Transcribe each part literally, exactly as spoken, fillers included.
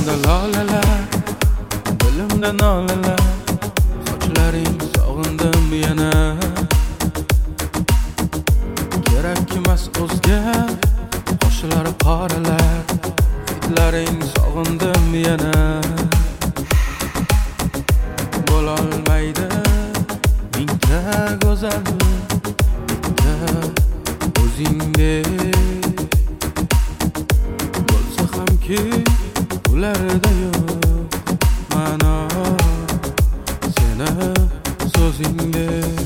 Qo'limda lolalar, dilimda nolalar, sochlaring sog'indim yana. Kerak emas o'zga qoshlari qoralar, hidlaring sog'indim yana. Bo'lolmaydi mingta go'zal, bitta o'zingdek bo'lsa hamki ularda yo'q ma'no seni so'zingdek.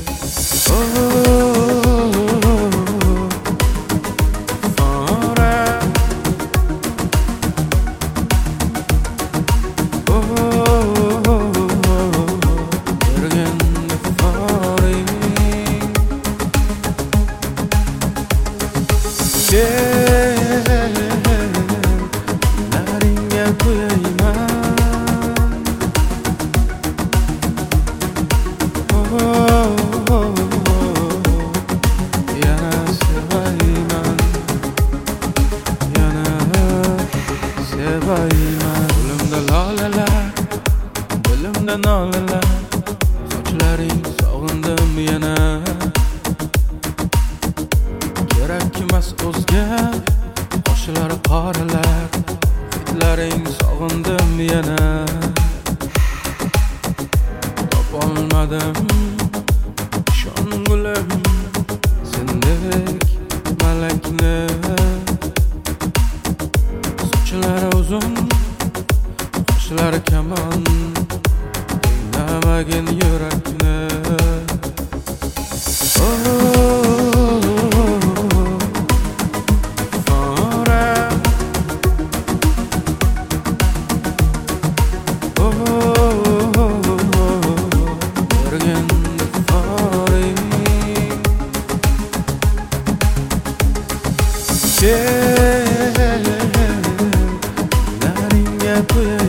Naringga qo'yayman, yana sevayman, yana sevayman. Qo'limda lolalar, dilimda nolalar, sochlaring sog'indim yana. Kerak emas o'zga qoshlari qoralar, hidlaring sog'indim yana. Topolmadim ishongulim sendek malakni. Sochlari uzun, qoshlari kamon, qiynamagin yurakni. Naringga qo'yayman.